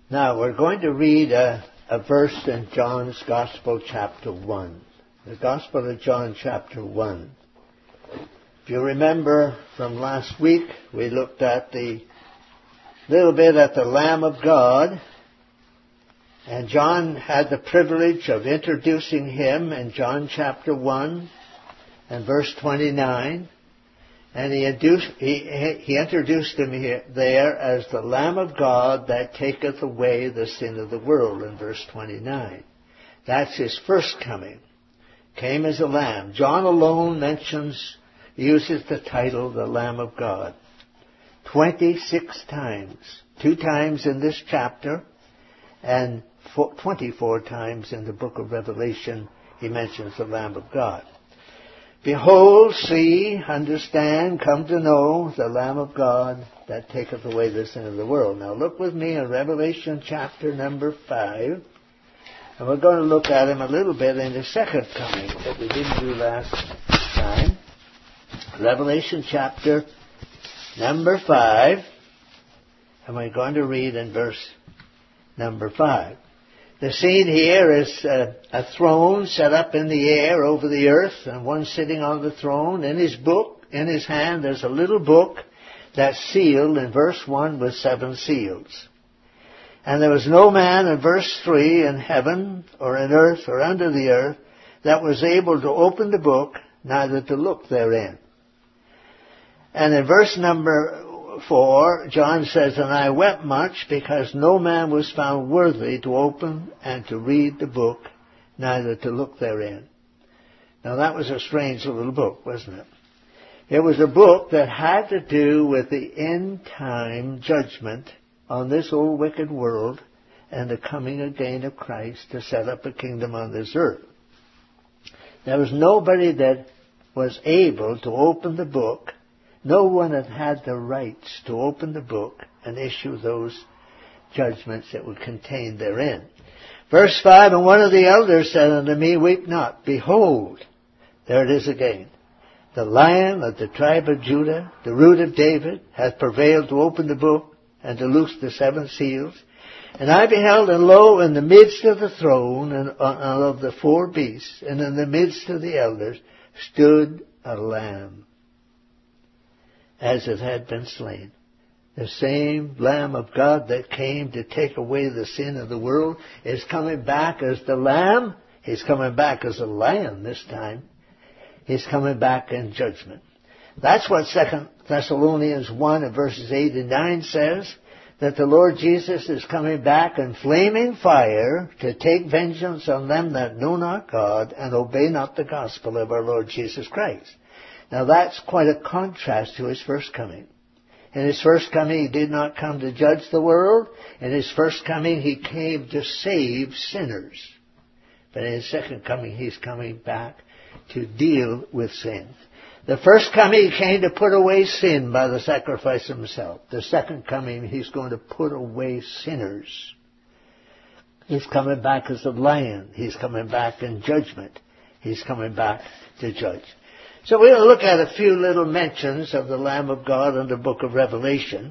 Now, we're going to read a verse in John's Gospel, chapter 1. The Gospel of John, chapter 1. If you remember from last week, we looked at the Lamb of God, and John had the privilege of introducing him in John chapter 1 and verse 29. And he introduced him there as the Lamb of God that taketh away the sin of the world in verse 29. That's his first coming. Came as a lamb. John alone uses the title the Lamb of God 26 times. 2 times in this chapter and 24 times in the book of Revelation he mentions the Lamb of God. Behold, see, understand, come to know the Lamb of God that taketh away the sin of the world. Now look with me in Revelation chapter number 5. And we're going to look at him a little bit in the second coming that we didn't do last time. Revelation chapter number 5. And we're going to read in verse number 5. The scene here is a throne set up in the air over the earth, and one sitting on the throne. In his hand, there's a little book that's sealed in verse 1 with 7 seals. And there was no man, in verse 3, in heaven or in earth or under the earth that was able to open the book, neither to look therein. And in verse number 4, John says, And I wept much, because no man was found worthy to open and to read the book, neither to look therein. Now that was a strange little book, wasn't it? It was a book that had to do with the end time judgment on this old wicked world and the coming again of Christ to set up a kingdom on this earth. There was nobody that was able to open the book. No one had the rights to open the book and issue those judgments that were contained therein. Verse 5, And one of the elders said unto me, Weep not, behold, there it is again. The Lion of the tribe of Judah, the Root of David, hath prevailed to open the book and to loose the 7 seals. And I beheld, and lo, in the midst of the throne and of the 4 beasts, and in the midst of the elders, stood a lamb, as it had been slain. The same Lamb of God that came to take away the sin of the world is coming back as the Lamb. He's coming back as a lion this time. He's coming back in judgment. That's what 2 Thessalonians 1 and verses 8 and 9 says, that the Lord Jesus is coming back in flaming fire to take vengeance on them that know not God and obey not the gospel of our Lord Jesus Christ. Now that's quite a contrast to his first coming. In his first coming, he did not come to judge the world. In his first coming, he came to save sinners. But in his second coming, he's coming back to deal with sin. The first coming, he came to put away sin by the sacrifice of himself. The second coming, he's going to put away sinners. He's coming back as a lion. He's coming back in judgment. He's coming back to judge. So we'll look at a few little mentions of the Lamb of God in the book of Revelation.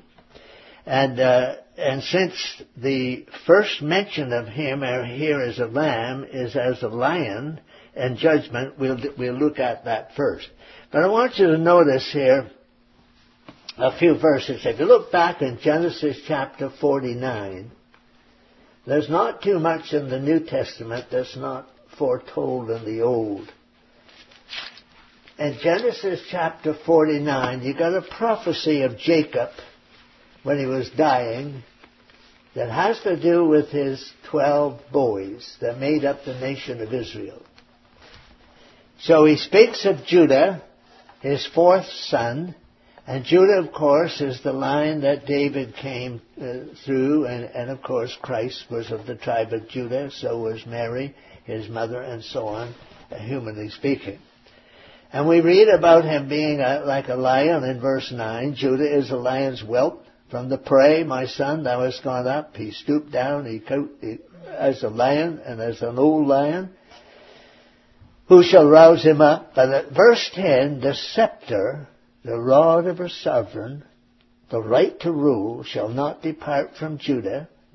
And since the first mention of him here as a lamb is as a lion and judgment, we'll look at that first. But I want you to notice here a few verses. If you look back in Genesis chapter 49, there's not too much in the New Testament that's not foretold in the Old. In Genesis chapter 49, you got a prophecy of Jacob when he was dying that has to do with his 12 boys that made up the nation of Israel. So he speaks of Judah, his 4th son, and Judah, of course, is the line that David came through, and of course Christ was of the tribe of Judah, so was Mary, his mother, and so on, humanly speaking. And we read about him being like a lion in verse 9. Judah is a lion's whelp. From the prey, my son, thou hast gone up. He stooped down as a lion and as an old lion. Who shall rouse him up? But at verse 10, the scepter, the rod of a sovereign, the right to rule, shall not depart from Judah,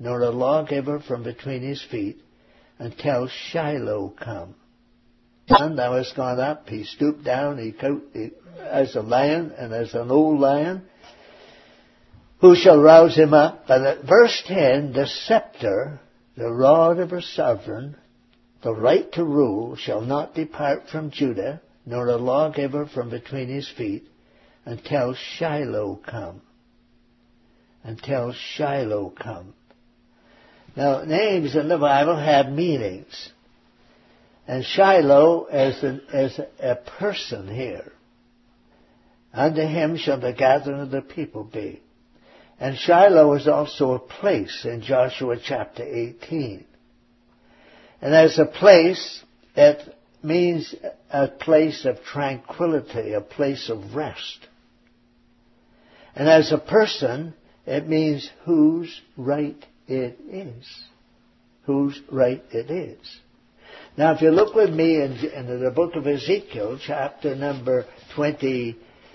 nor a lawgiver from between his feet, until Shiloh come. And thou hast gone up, he stooped down, as a lion, and as an old lion. Who shall rouse him up? But at verse 10, the scepter, the rod of a sovereign, the right to rule, shall not depart from Judah, nor a lawgiver from between his feet, until Shiloh come. Until Shiloh come. Now, names in the Bible have meanings. And Shiloh as a person here. Unto him shall the gathering of the people be. And Shiloh is also a place in Joshua chapter 18. And as a place, it means a place of tranquility, a place of rest. And as a person, it means whose right it is. Whose right it is. Now, if you look with me in the book of Ezekiel, chapter number 21,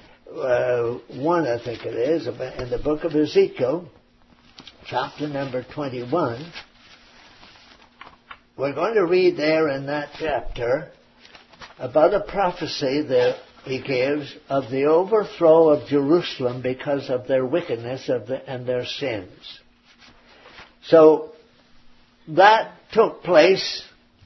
I think it is, in the book of Ezekiel, chapter number 21, we're going to read there in that chapter about a prophecy that he gives of the overthrow of Jerusalem because of their wickedness and their sins. So that took place,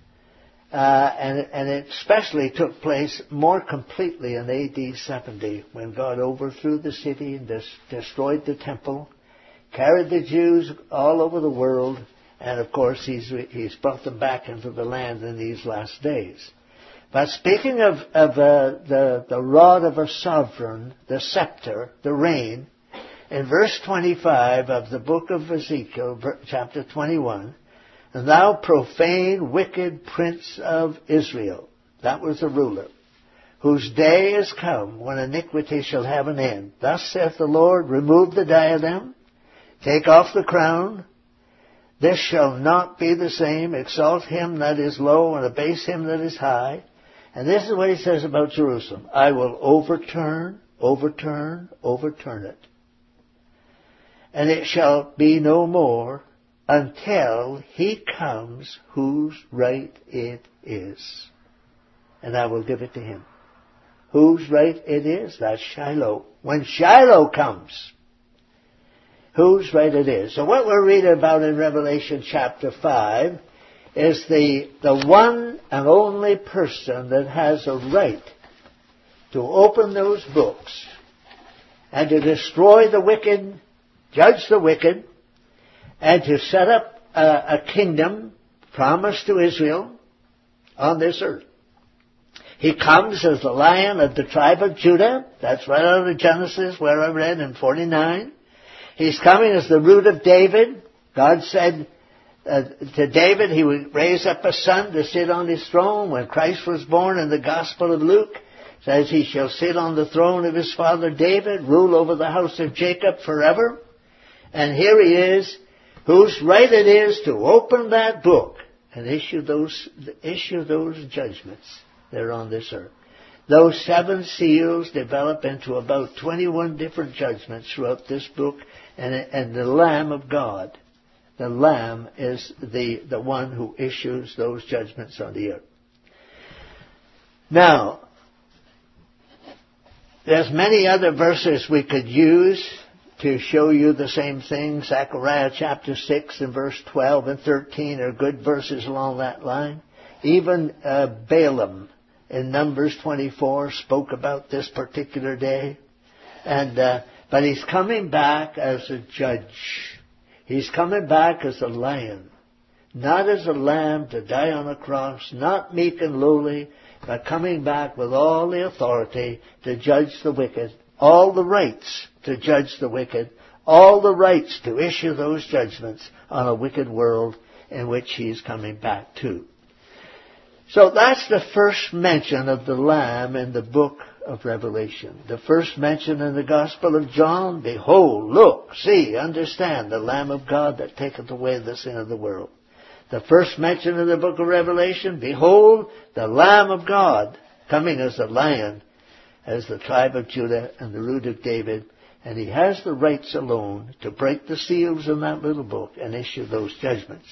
and it especially took place more completely in AD 70 when God overthrew the city and destroyed the temple, carried the Jews all over the world, and of course he's brought them back into the land in these last days. But speaking of the rod of a sovereign, the scepter, the reign, in verse 25 of the book of Ezekiel, chapter 21, and thou profane, wicked prince of Israel, that was the ruler, whose day is come when iniquity shall have an end. Thus saith the Lord, remove the diadem, take off the crown. This shall not be the same. Exalt him that is low and abase him that is high. And this is what he says about Jerusalem. I will overturn it. And it shall be no more until he comes whose right it is. And I will give it to him. Whose right it is? That's Shiloh. When Shiloh comes, whose right it is. So what we're reading about in Revelation chapter 5 is the one and only person that has a right to open those books and to destroy the wicked, judge the wicked, and to set up a kingdom promised to Israel on this earth. He comes as the Lion of the tribe of Judah. That's right out of Genesis where I read in 49. He's coming as the root of David. God said to David he would raise up a son to sit on his throne. When Christ was born in the Gospel of Luke, it says he shall sit on the throne of his father David, rule over the house of Jacob forever. And here he is, whose right it is to open that book and issue those judgments there on this earth. Those 7 seals develop into about 21 different judgments throughout this book, and the Lamb of God, the Lamb is the one who issues those judgments on the earth. Now, there's many other verses we could use to show you the same thing. Zechariah chapter 6 and verse 12 and 13 are good verses along that line. Even Balaam in Numbers 24 spoke about this particular day. But he's coming back as a judge. He's coming back as a lion. Not as a lamb to die on a cross, not meek and lowly, but coming back with all the authority to judge the wicked, all the rights to judge the wicked, all the rights to issue those judgments on a wicked world in which he's coming back to. So that's the first mention of the Lamb in the book of Revelation. The first mention in the Gospel of John, behold, look, see, understand, the Lamb of God that taketh away the sin of the world. The first mention in the book of Revelation, behold, the Lamb of God coming as a lion, as the tribe of Judah and the root of David, And he has the rights alone to break the seals in that little book and issue those judgments.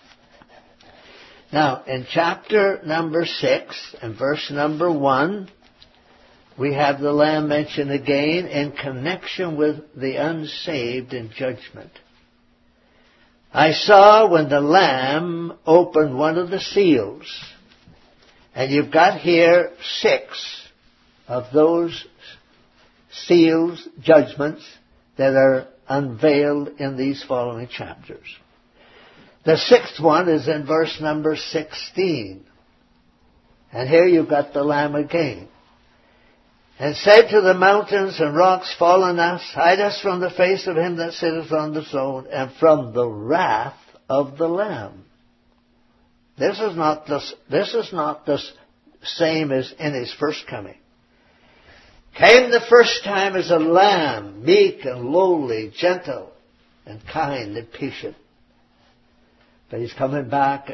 Now, in chapter number 6 and verse number 1, we have the Lamb mentioned again in connection with the unsaved in judgment. I saw when the Lamb opened one of the seals, and you've got here 6 of those seals, judgments, that are unveiled in these following chapters. The 6th one is in verse number 16. And here you've got the Lamb again. And said to the mountains and rocks, fall on us, hide us from the face of him that sitteth on the throne, and from the wrath of the Lamb. This is not the same as in his first coming. Came the first time as a lamb, meek and lowly, gentle and kind and patient. But he's coming back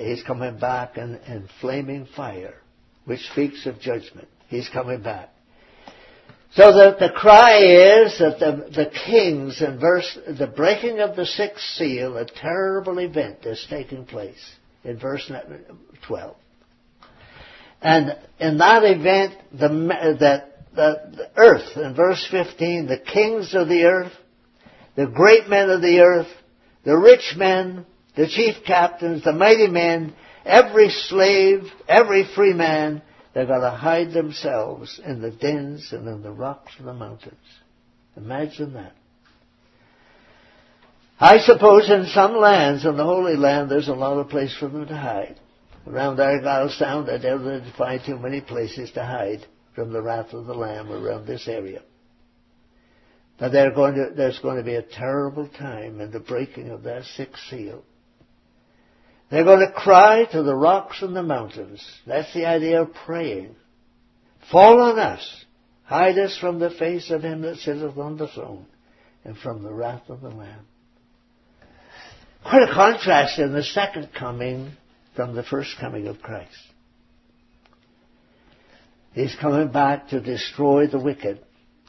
in flaming fire, which speaks of judgment. He's coming back. So the cry is that the kings in the breaking of the 6th seal, a terrible event is taking place in verse 12. And in that event, the earth, in verse 15, the kings of the earth, the great men of the earth, the rich men, the chief captains, the mighty men, every slave, every free man, they're going to hide themselves in the dens and in the rocks of the mountains. Imagine that. I suppose in some lands, in the Holy Land, there's a lot of place for them to hide. Around Argyle Sound, I doubt they'd find too many places to hide from the wrath of the Lamb around this area. But there's going to be a terrible time in the breaking of that 6th seal. They're going to cry to the rocks and the mountains. That's the idea of praying. Fall on us. Hide us from the face of him that sitteth on the throne and from the wrath of the Lamb. Quite a contrast in the second coming from the first coming of Christ. He's coming back to destroy the wicked.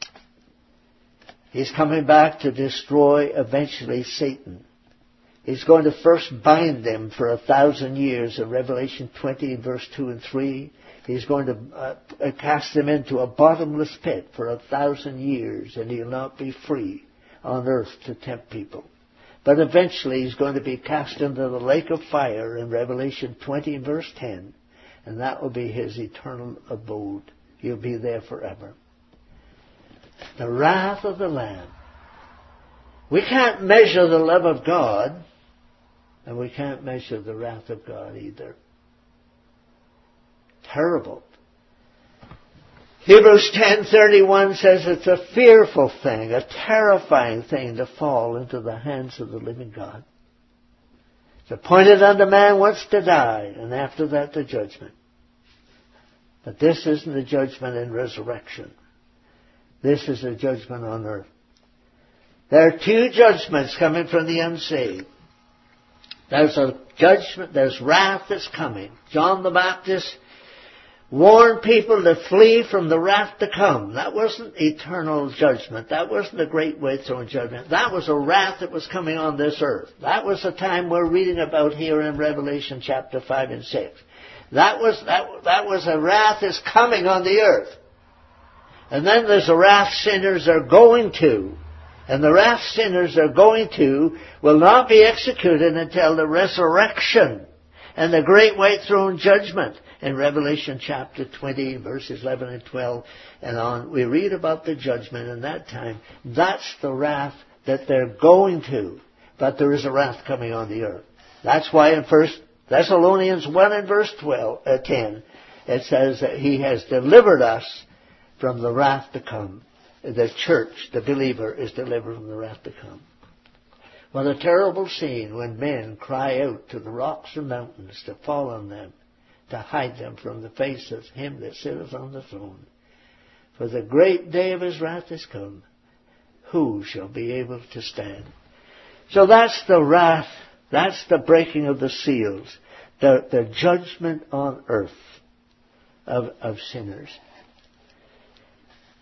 He's coming back to destroy eventually Satan. He's going to first bind them for 1,000 years in Revelation 20, verse 2 and 3. He's going to cast them into a bottomless pit for 1,000 years, and he'll not be free on earth to tempt people. But eventually he's going to be cast into the lake of fire in Revelation 20, verse 10, and that will be his eternal abode. He'll be there forever. The wrath of the Lamb. We can't measure the love of God, and we can't measure the wrath of God either. Terrible. Hebrews 10:31 says it's a fearful thing, a terrifying thing to fall into the hands of the living God. It's appointed unto man once to die, and after that the judgment. But this isn't a judgment in resurrection. This is a judgment on earth. There are 2 judgments coming from the unsaved. There's a judgment, there's wrath that's coming. John the Baptist warned people to flee from the wrath to come. That wasn't eternal judgment. That wasn't a great white throne judgment. That was a wrath that was coming on this earth. That was the time we're reading about here in Revelation chapter 5 and 6. That was a wrath that's coming on the earth. And then there's a wrath sinners are going to. And the wrath sinners are going to will not be executed until the resurrection and the great white throne judgment. In Revelation chapter 20, verses 11 and 12 and on, we read about the judgment in that time. That's the wrath that they're going to. But there is a wrath coming on the earth. That's why in 1 Thessalonians 1 and verse 10, it says that he has delivered us from the wrath to come. The church, the believer, is delivered from the wrath to come. What a terrible scene when men cry out to the rocks and mountains to fall on them, to hide them from the face of him that sitteth on the throne. For the great day of his wrath is come. Who shall be able to stand? So that's the wrath. That's the breaking of the seals. The judgment on earth of sinners.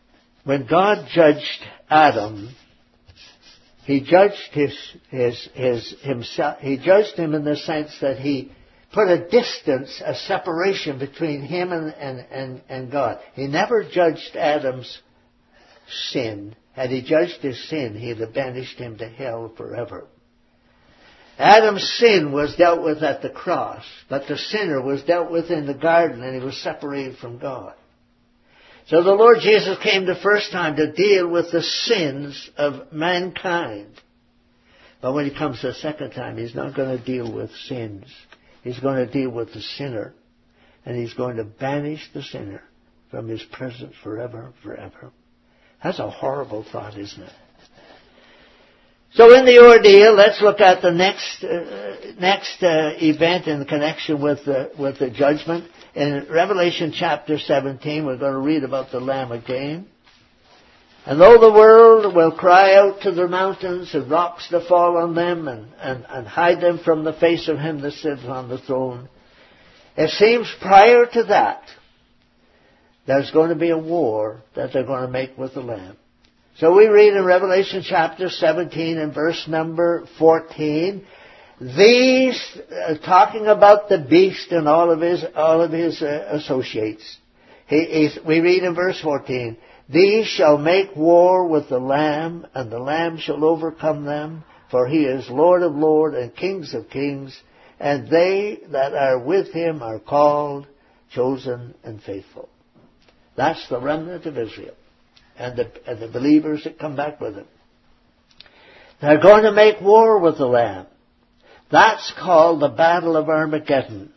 when God judged Adam, He judged himself. He judged him in the sense that He put a distance, a separation between him and God. He never judged Adam's sin. Had He judged his sin, He'd have banished him to hell forever. Adam's sin was dealt with at the cross, but the sinner was dealt with in the garden, and he was separated from God. So the Lord Jesus came the first time to deal with the sins of mankind. But when He comes the second time, He's not going to deal with sins. He's going to deal with the sinner. And He's going to banish the sinner from His presence forever and forever. That's a horrible thought, isn't it? So in the ordeal, let's look at the next event in connection with the judgment. In Revelation chapter 17, we're going to read about the Lamb again. And though the world will cry out to the mountains and rocks to fall on them and hide them from the face of Him that sits on the throne, it seems prior to that, there's going to be a war that they're going to make with the Lamb. So we read in Revelation chapter 17 and verse number 14, these, talking about the beast and all of his associates. We read in verse 14, these shall make war with the Lamb, and the Lamb shall overcome them, for He is Lord of lords and Kings of kings, and they that are with Him are called, chosen, and faithful. That's the remnant of Israel, and the believers that come back with Him. They're going to make war with the Lamb. That's called the Battle of Armageddon.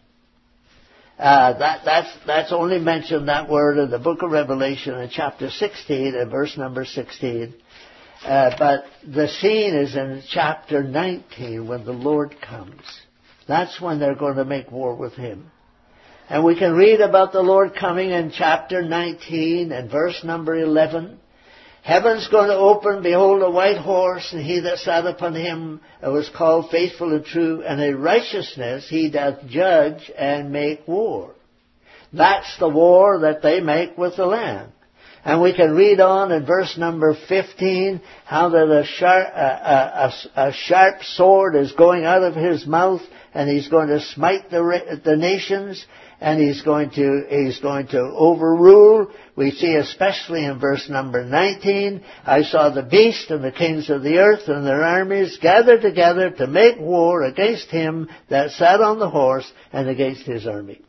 That's only mentioned, that word, in the book of Revelation in chapter 16 and verse number 16. But the scene is in chapter 19 when the Lord comes. That's when they're going to make war with Him. And we can read about the Lord coming in chapter 19 and verse number 11. Heaven's going to open, behold a white horse, and He that sat upon him was called Faithful and True, and in righteousness He doth judge and make war. That's the war that they make with the Lamb. And we can read on in verse number 15 how that a sharp sword is going out of His mouth, and He's going to smite the nations, and He's going to overrule. We see especially in verse number 19, I saw the beast and the kings of the earth and their armies gathered together to make war against Him that sat on the horse and against His army.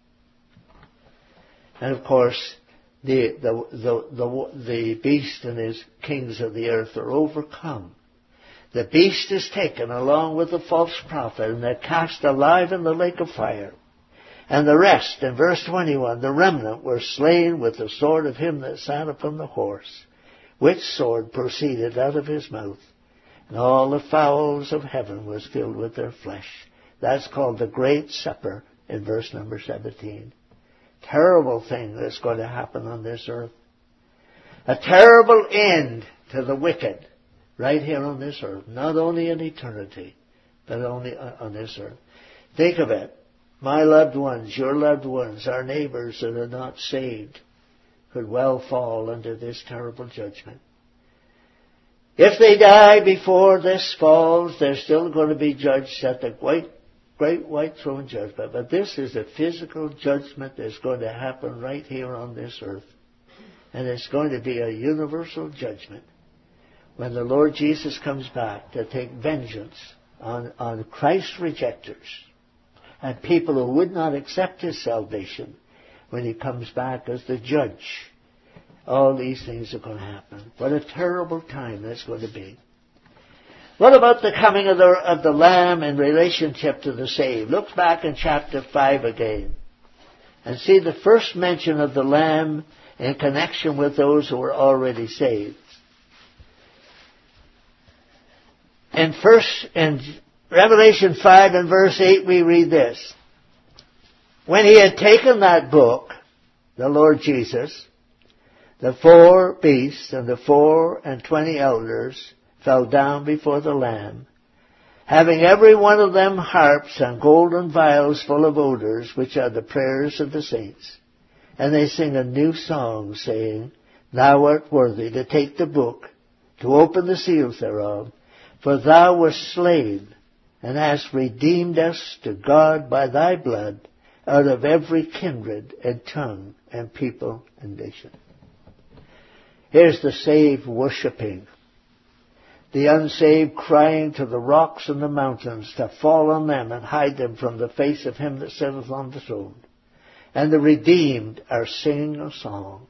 And of course, the beast and his kings of the earth are overcome. The beast is taken along with the false prophet, and they're cast alive in the lake of fire. And the rest, in verse 21, the remnant were slain with the sword of him that sat upon the horse, which sword proceeded out of his mouth. And all the fowls of heaven was filled with their flesh. That's called the Great Supper in verse number 17. Terrible thing that's going to happen on this earth. A terrible end to the wicked right here on this earth. Not only in eternity, but only on this earth. Think of it. My loved ones, your loved ones, our neighbors that are not saved could well fall under this terrible judgment. If they die before this falls, they're still going to be judged at the great white throne judgment. But this is a physical judgment that's going to happen right here on this earth. And it's going to be a universal judgment when the Lord Jesus comes back to take vengeance on Christ's rejectors and people who would not accept His salvation when He comes back as the judge. All these things are going to happen. What a terrible time that's going to be. What about the coming of the Lamb in relationship to the saved? Look back in chapter 5 again and see the first mention of the Lamb in connection with those who were already saved. In Revelation 5 and verse 8 we read this. When He had taken that book, the Lord Jesus, the 4 beasts and the 24 elders fell down before the Lamb, having every one of them harps and golden vials full of odors, which are the prayers of the saints. And they sing a new song, saying, thou art worthy to take the book, to open the seals thereof, for thou wast slain, and hast redeemed us to God by thy blood, out of every kindred and tongue and people and nation. Here's the saved worshipping. The unsaved crying to the rocks and the mountains to fall on them and hide them from the face of him that sitteth on the throne. And the redeemed are singing a song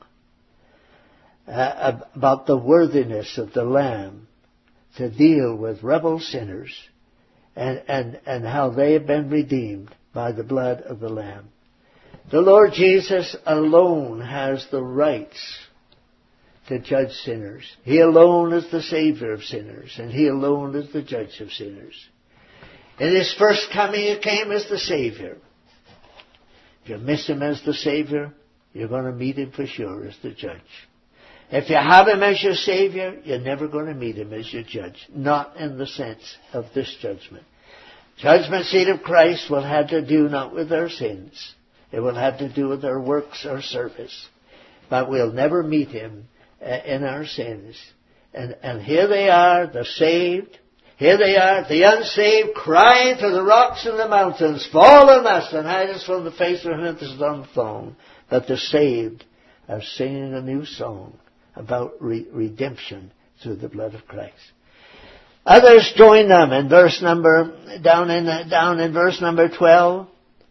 about the worthiness of the Lamb to deal with rebel sinners and how they have been redeemed by the blood of the Lamb. The Lord Jesus alone has the rights to judge sinners. He alone is the Savior of sinners, and He alone is the judge of sinners. In His first coming, He came as the Savior. If you miss Him as the Savior, you're going to meet Him for sure as the judge. If you have Him as your Savior, you're never going to meet Him as your judge. Not in the sense of this judgment. Judgment seat of Christ will have to do not with our sins. It will have to do with our works, our service. But we'll never meet Him in our sins. And here they are, the saved. Here they are, the unsaved, crying to the rocks and the mountains, fall on us and hide us from the face of him that is on the throne. But the saved are singing a new song about redemption through the blood of Christ. Others join them in verse number, down in verse number 12,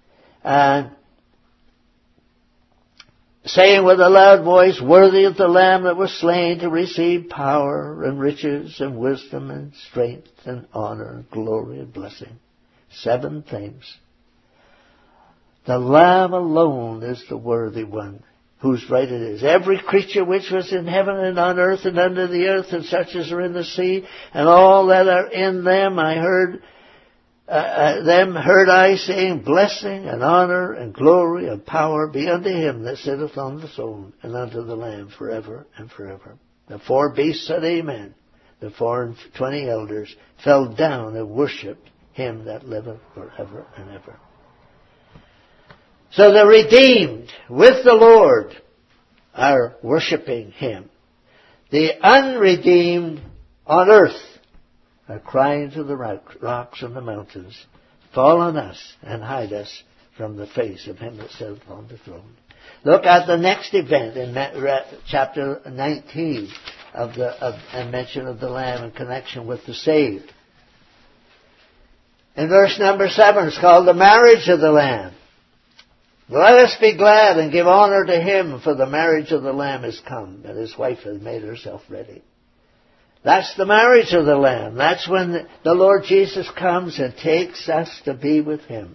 saying with a loud voice, worthy of the Lamb that was slain to receive power and riches and wisdom and strength and honor and glory and blessing. 7 things. The Lamb alone is the worthy one, whose right it is. Every creature which was in heaven and on earth and under the earth and such as are in the sea and all that are in them, heard I saying, blessing and honor and glory and power be unto him that sitteth on the throne and unto the Lamb forever and forever. The 4 beasts said amen. The 24 elders fell down and worshipped him that liveth forever and ever. So the redeemed with the Lord are worshipping him. The unredeemed on earth are crying to the rocks and the mountains, fall on us and hide us from the face of him that sitteth on the throne. Look at the next event in chapter 19 and mention of the Lamb in connection with the saved. In verse number 7, it's called the marriage of the Lamb. Let us be glad and give honor to him, for the marriage of the Lamb is come, and his wife has made herself ready. That's the marriage of the Lamb. That's when the Lord Jesus comes and takes us to be with him.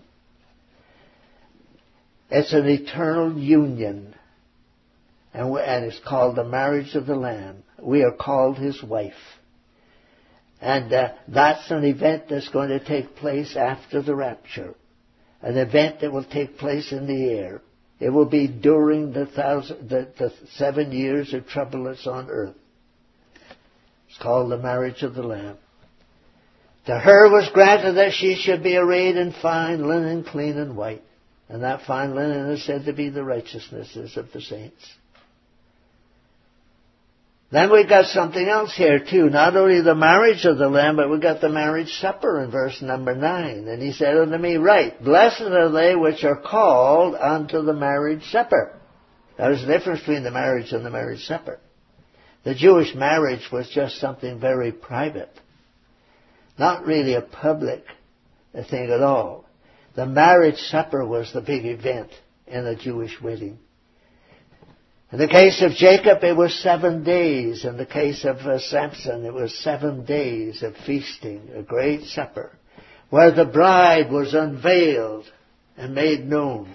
It's an eternal union, and it's called the marriage of the Lamb. We are called his wife. And that's an event that's going to take place after the rapture. An event that will take place in the air. It will be during the 7 years of trouble that's on earth. It's called the marriage of the Lamb. To her was granted that she should be arrayed in fine linen, clean and white. And that fine linen is said to be the righteousnesses of the saints. Then we've got something else here too. Not only the marriage of the Lamb, but we've got the marriage supper in verse number 9. And he said unto me, Right, blessed are they which are called unto the marriage supper. Now there's a difference between the marriage and the marriage supper. The Jewish marriage was just something very private. Not really a public thing at all. The marriage supper was the big event in a Jewish wedding. In the case of Jacob, it was 7 days. In the case of Samson, it was 7 days of feasting, a great supper, where the bride was unveiled and made known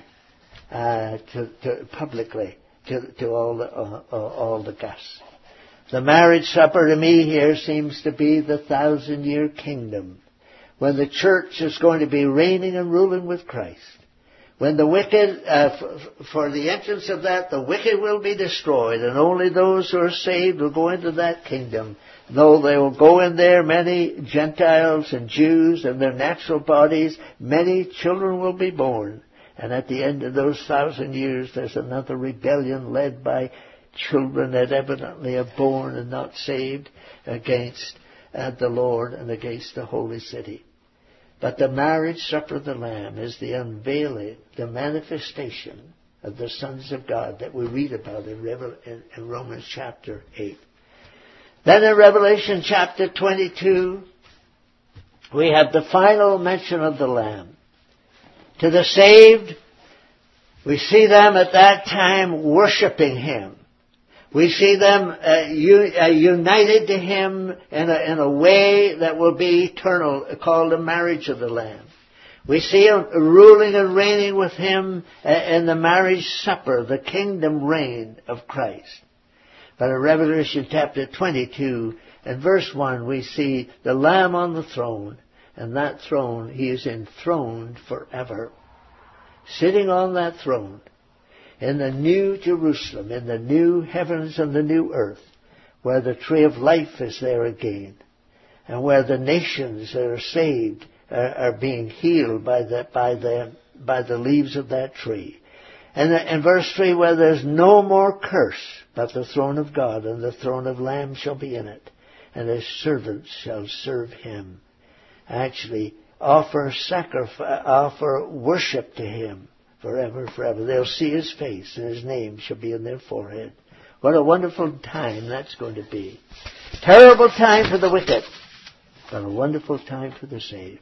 publicly to all the guests. The marriage supper to me here seems to be the 1,000-year kingdom, when the church is going to be reigning and ruling with Christ. When the wicked, for the entrance of that, the wicked will be destroyed, and only those who are saved will go into that kingdom. Though they will go in there, many Gentiles and Jews in their natural bodies, many children will be born. And at the end of those 1,000 years, there's another rebellion led by children that evidently are born and not saved against the Lord and against the holy city. But the marriage supper of the Lamb is the unveiling, the manifestation of the sons of God that we read about in Romans chapter 8. Then in Revelation chapter 22, we have the final mention of the Lamb. To the saved, we see them at that time worshiping Him. We see them united to Him in a way that will be eternal, called the marriage of the Lamb. We see Him ruling and reigning with Him in the marriage supper, the kingdom reign of Christ. But in Revelation chapter 22 and verse 1, we see the Lamb on the throne, and that throne, He is enthroned forever. Sitting on that throne, in the new Jerusalem, in the new heavens and the new earth, where the tree of life is there again, and where the nations that are saved are being healed by the leaves of that tree. And in verse 3, where there's no more curse, but the throne of God and the throne of Lamb shall be in it, and His servants shall serve Him. Actually, offer worship to Him forever, forever. They'll see His face, and His name shall be in their forehead. What a wonderful time that's going to be. Terrible time for the wicked, but a wonderful time for the saved.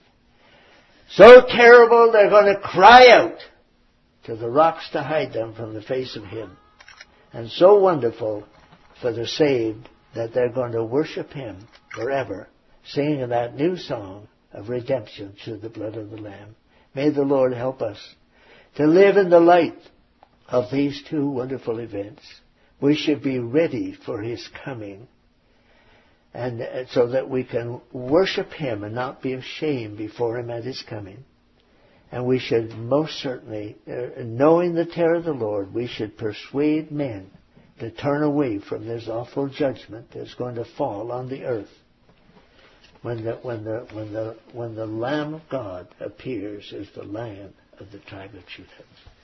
So terrible, they're going to cry out to the rocks to hide them from the face of Him. And so wonderful for the saved that they're going to worship Him forever, singing that new song of redemption through the blood of the Lamb. May the Lord help us to live in the light of these two wonderful events. We should be ready for His coming, and so that we can worship Him and not be ashamed before Him at His coming. And we should most certainly, knowing the terror of the Lord, we should persuade men to turn away from this awful judgment that's going to fall on the earth when the Lamb of God appears as the Lion of the tribe of Judah.